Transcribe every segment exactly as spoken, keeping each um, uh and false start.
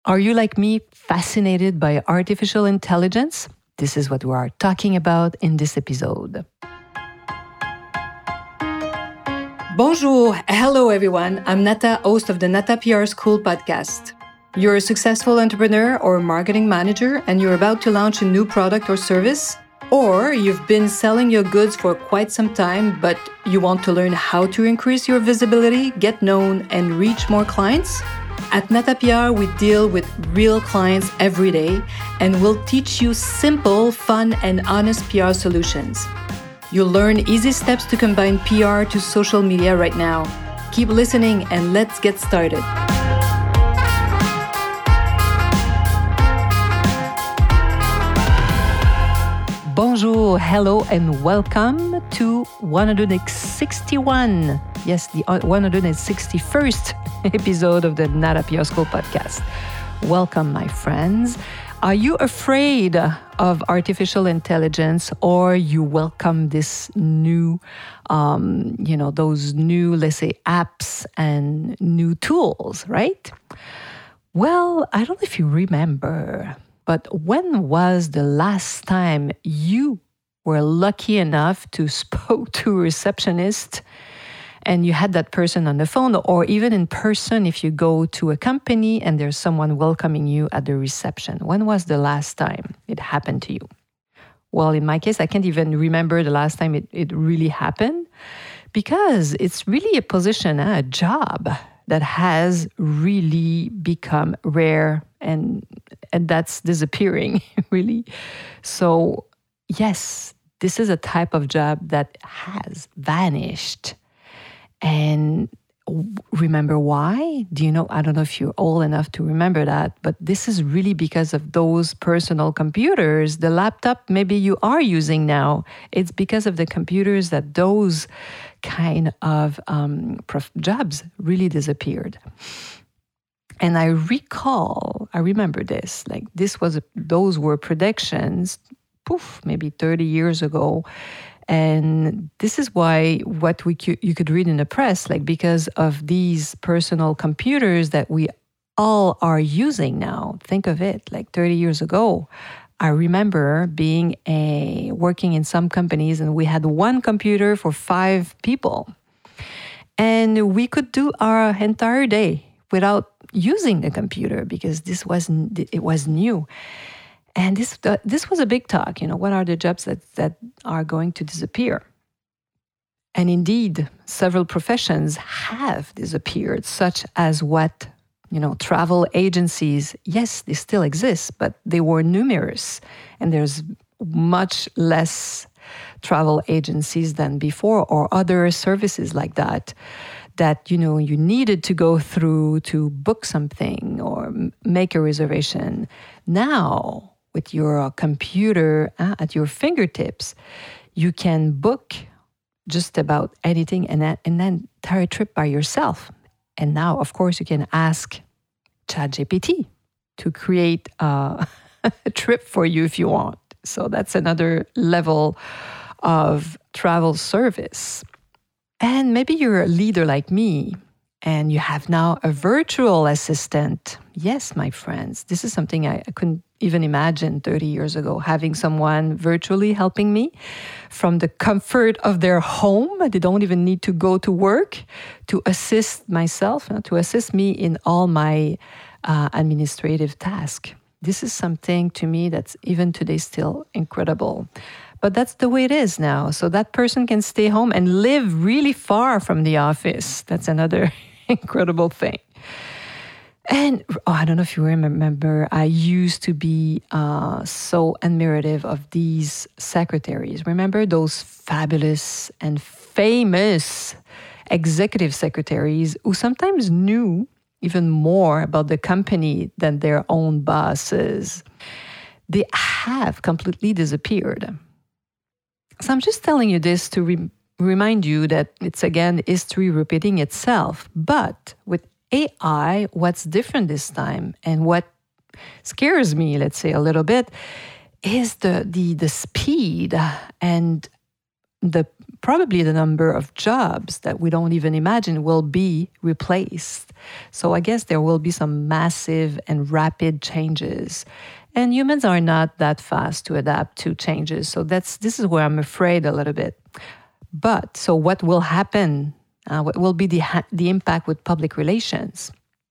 Are you like me, fascinated by artificial intelligence? This is what we are talking about in this episode. Bonjour, hello everyone. I'm Nata, host of the Nata P R School podcast. You're a successful entrepreneur or marketing manager and you're about to launch a new product or service? Or you've been selling your goods for quite some time, but you want to learn how to increase your visibility, get known, and reach more clients? At Nata P R, we deal with real clients every day, and we'll teach you simple, fun, and honest P R solutions. You'll learn easy steps to combine P R to social media right now. Keep listening and let's get started. Bonjour, hello, and welcome to one hundred sixty-one. Yes, the one hundred sixty-first episode of the Nata P R School podcast. Welcome, my friends. Are you afraid of artificial intelligence, or you welcome this new, um, you know, those new, let's say, apps and new tools, right? Well, I don't know if you remember, but when was the last time you were lucky enough to spoke to a receptionist and you had that person on the phone, or even in person if you go to a company and there's someone welcoming you at the reception? When was the last time it happened to you? Well, in my case, I can't even remember the last time it, it really happened, because it's really a position, a job that has really become rare and and that's disappearing, really. So, yes, this is a type of job that has vanished. And remember why? Do you know? I don't know if you're old enough to remember that, but this is really because of those personal computers, the laptop maybe you are using now. It's because of the computers that those kind of um, prof- jobs really disappeared. And I recall, I remember this, like this was, a, those were predictions, poof, maybe thirty years ago. And this is why what we cu- you could read in the press, like because of these personal computers that we all are using now. Think of it, like thirty years ago. I remember being a working in some companies and we had one computer for five people. And we could do our entire day without using the computer because this wasn't, it was new. And this uh, this was a big talk, you know, what are the jobs that, that are going to disappear? And indeed, several professions have disappeared, such as what, you know, travel agencies. Yes, they still exist, but they were numerous. And there's much less travel agencies than before, or other services like that, that, you know, you needed to go through to book something or m- make a reservation. Now, with your computer uh, at your fingertips, you can book just about anything and, that, and then entire trip by yourself. And now, of course, you can ask ChatGPT to create uh, a trip for you if you want. So that's another level of travel service. And maybe you're a leader like me, and you have now a virtual assistant. Yes, my friends, this is something I, I couldn't even imagine thirty years ago, having someone virtually helping me from the comfort of their home. They don't even need to go to work to assist myself, uh, to assist me in all my uh, administrative tasks. This is something to me that's even today still incredible. But that's the way it is now. So that person can stay home and live really far from the office. That's another incredible thing. And oh, I don't know if you remember, I used to be uh, so admirative of these secretaries. Remember those fabulous and famous executive secretaries who sometimes knew even more about the company than their own bosses? They have completely disappeared. So I'm just telling you this to re- remind you that it's, again, history repeating itself. But with A I, what's different this time, and what scares me, let's say, a little bit, is the the, the speed and the probably the number of jobs that we don't even imagine will be replaced. So I guess there will be some massive and rapid changes. And humans are not that fast to adapt to changes. So that's this is where I'm afraid a little bit. But so what will happen? Uh, what will be the ha- the impact with public relations?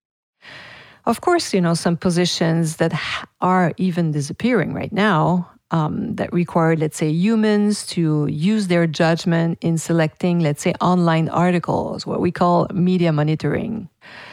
Of course, you know, some positions that ha- are even disappearing right now um, that require, let's say, humans to use their judgment in selecting, let's say, online articles, what we call media monitoring.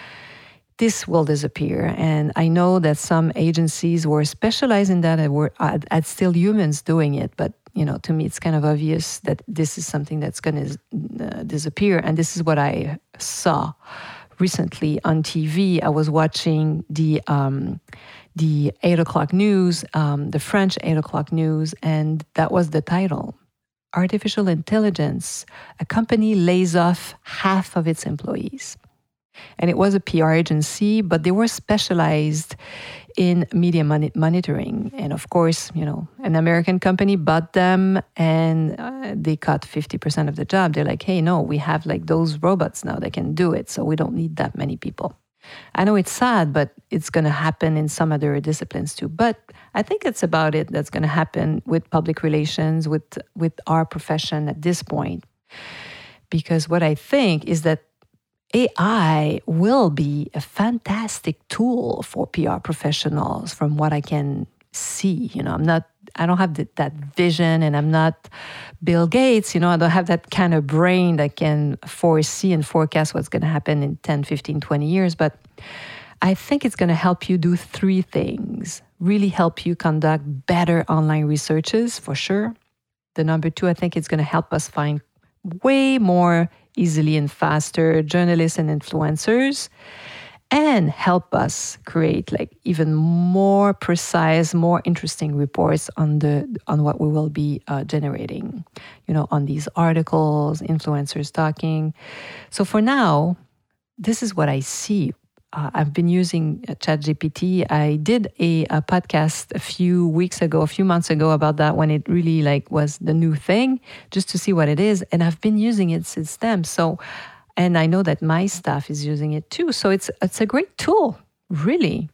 This will disappear. And I know that some agencies were specialized in that and were at, at still humans doing it. But, you know, to me, it's kind of obvious that this is something that's going to uh, disappear. And this is what I saw recently on T V. I was watching the um, the eight o'clock news, um, the French eight o'clock news, and that was the title. Artificial intelligence, a company lays off half of its employees. And it was a P R agency, but they were specialized in media mon- monitoring. And of course, you know, an American company bought them and uh, they cut fifty percent of the job. They're like, hey, no, we have like those robots now that can do it. So we don't need that many people. I know it's sad, but it's going to happen in some other disciplines too. But I think it's about it that's going to happen with public relations, with, with our profession at this point. Because what I think is that A I will be a fantastic tool for P R professionals from what I can see. You know, I'm not, I don't have the, that vision, and I'm not Bill Gates. You know, I don't have that kind of brain that can foresee and forecast what's going to happen in ten, fifteen, twenty years. But I think it's going to help you do three things. Really help you conduct better online researches, for sure. The number two, I think it's going to help us find way more easily and faster journalists and influencers, and help us create like even more precise, more interesting reports on the on what we will be uh, generating, you know, on these articles, influencers talking. So for now, this is what I see. Uh, I've been using ChatGPT. I did a, a podcast a few weeks ago, a few months ago about that when it really like was the new thing, just to see what it is. And I've been using it since then. So, and I know that my staff is using it too. So it's it's a great tool, really.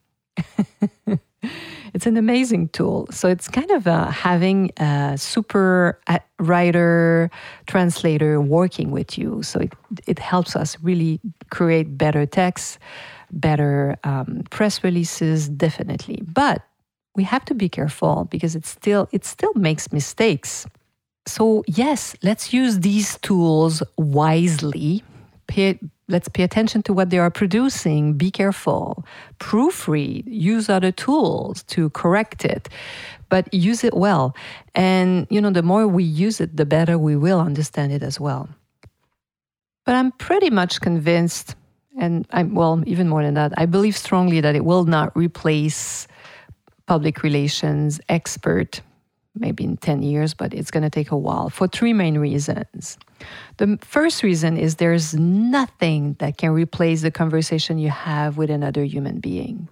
It's an amazing tool. So it's kind of uh, having a super writer, translator working with you. So it, it helps us really create better texts, better um, press releases, definitely. But we have to be careful because it still it still makes mistakes. So yes, let's use these tools wisely. Pay, let's pay attention to what they are producing. Be careful. Proofread. Use other tools to correct it. But use it well. And, you know, the more we use it, the better we will understand it as well. But I'm pretty much convinced, and I'm, well, even more than that, I believe strongly that it will not replace public relations expert, maybe in ten years, but it's going to take a while for three main reasons. The first reason is there's nothing that can replace the conversation you have with another human being.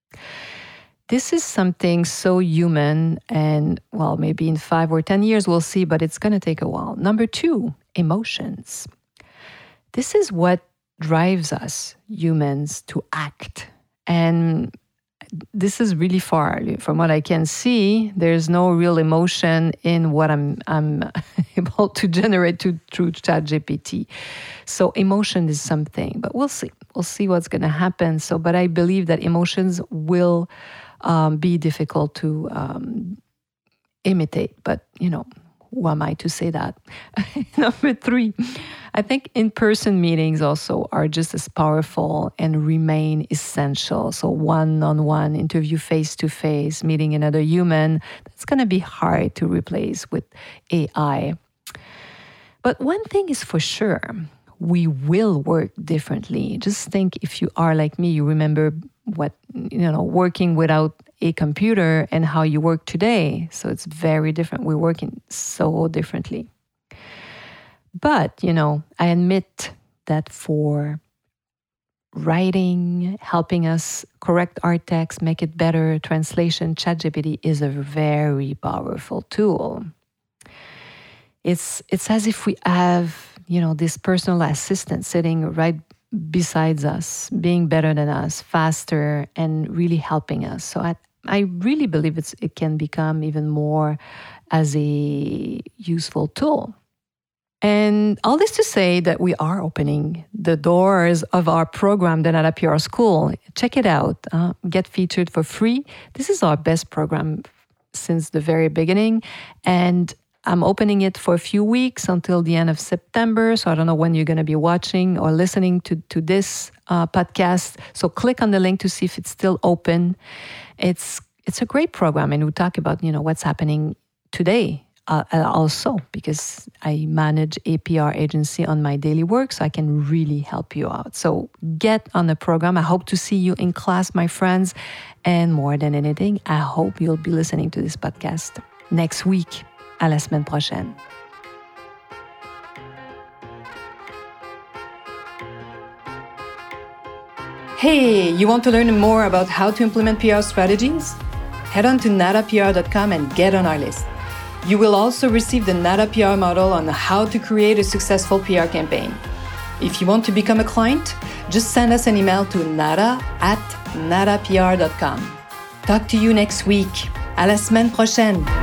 This is something so human, and well, maybe in five or ten years we'll see, but it's going to take a while. Number two, emotions. This is what drives us humans to act. And this is really far. From what I can see, there's no real emotion in what I'm I'm able to generate to, through ChatGPT. So emotion is something, but we'll see. We'll see what's going to happen. So, but I believe that emotions will um, be difficult to um, imitate. But, you know, who am I to say that? Number three, I think in-person meetings also are just as powerful and remain essential. So one-on-one interview, face-to-face, meeting another human, that's going to be hard to replace with A I. But one thing is for sure, we will work differently. Just think, if you are like me, you remember what, you know, working without a computer and how you work today. So it's very different. We're working so differently. But, you know, I admit that for writing, helping us correct our text, make it better, translation, ChatGPT is a very powerful tool. It's it's as if we have, you know, this personal assistant sitting right beside us, being better than us, faster, and really helping us. So I I really believe it's it can become even more as a useful tool. And all this to say that we are opening the doors of our program, the Nada P R School. Check it out. Uh, get featured for free. This is our best program since the very beginning. And I'm opening it for a few weeks until the end of September. So I don't know when you're going to be watching or listening to, to this uh, podcast. So click on the link to see if it's still open. It's it's a great program. And we talk about, you know, what's happening today uh, also, because I manage a P R agency on my daily work, so I can really help you out. So get on the program. I hope to see you in class, my friends. And more than anything, I hope you'll be listening to this podcast next week. À la semaine prochaine. Hey, you want to learn more about how to implement P R strategies? Head on to nada P R dot com and get on our list. You will also receive the Nada P R model on how to create a successful P R campaign. If you want to become a client, just send us an email to nada at nada P R dot com. Talk to you next week. À la semaine prochaine.